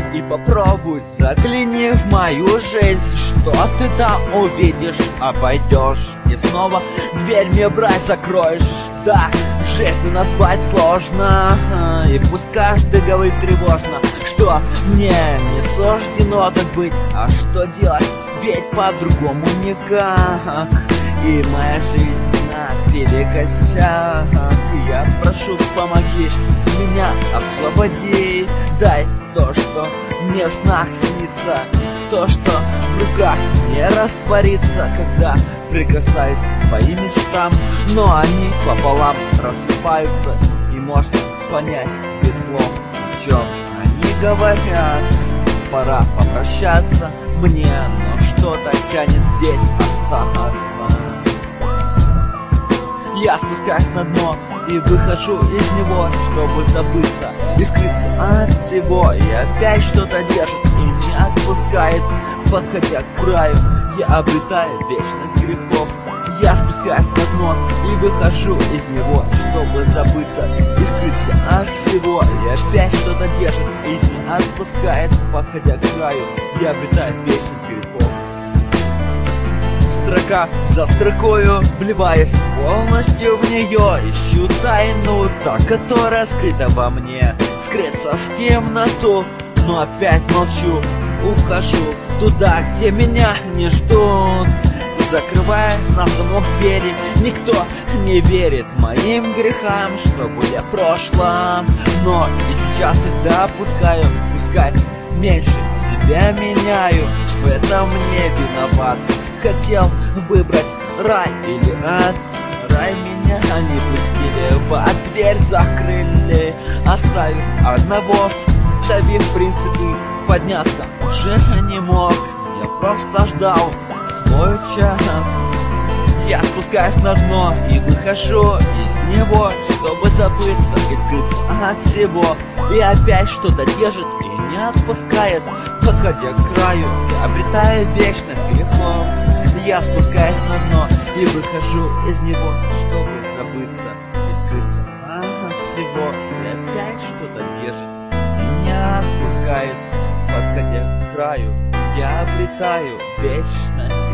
и попробуй, загляни в мою жизнь. Что ты там увидишь, обойдешь, и снова дверь мне в рай закроешь. Да, жизнью назвать сложно, и пусть каждый говорит тревожно, что мне не суждено так быть. А что делать, ведь по-другому никак. И моя жизнь наперекосяк. Я прошу, помоги, меня освободи. Дай то, что мне в снах снится, то, что в руках не растворится, когда прикасаюсь к своим мечтам. Но они пополам рассыпаются, и можно понять без слов, о чем они говорят. Пора попрощаться мне, но что-то тянет здесь остаться. Я спускаюсь на дно и выхожу из него, чтобы забыться и скрыться от всего. И опять что-то держит и не отпускает, подходя к краю, я обретаю вечность грехов. Я спускаюсь на дно и выхожу из него, чтобы забыться и скрыться от всего. И опять что-то держит и не отпускает, подходя к краю, я обретаю вечность грехов. Строка за строкою, вливаясь полностью в нее, ищу тайну, та, которая скрыта во мне. Скрыться в темноту, но опять молчу, ухожу туда, где меня не ждут. Закрывая на замок двери, никто не верит моим грехам, что были в прошлом. Но и сейчас их допускаю, пускай меньше себя меняю. В этом не виноват. Хотел выбрать рай или ад. Рай меня не пустили, в ад дверь закрыли, оставив одного. Давив принципы, подняться уже не мог. Я просто ждал свой час. Я спускаюсь на дно и выхожу из него, чтобы забыться и скрыться от всего. И опять что-то держит и не отпускает, подходя к краю, я обретаю вечность грехов. Я спускаюсь на дно и выхожу из него, чтобы забыться и скрыться от всего. И опять что-то держит и не отпускает, подходя к краю, я обретаю вечность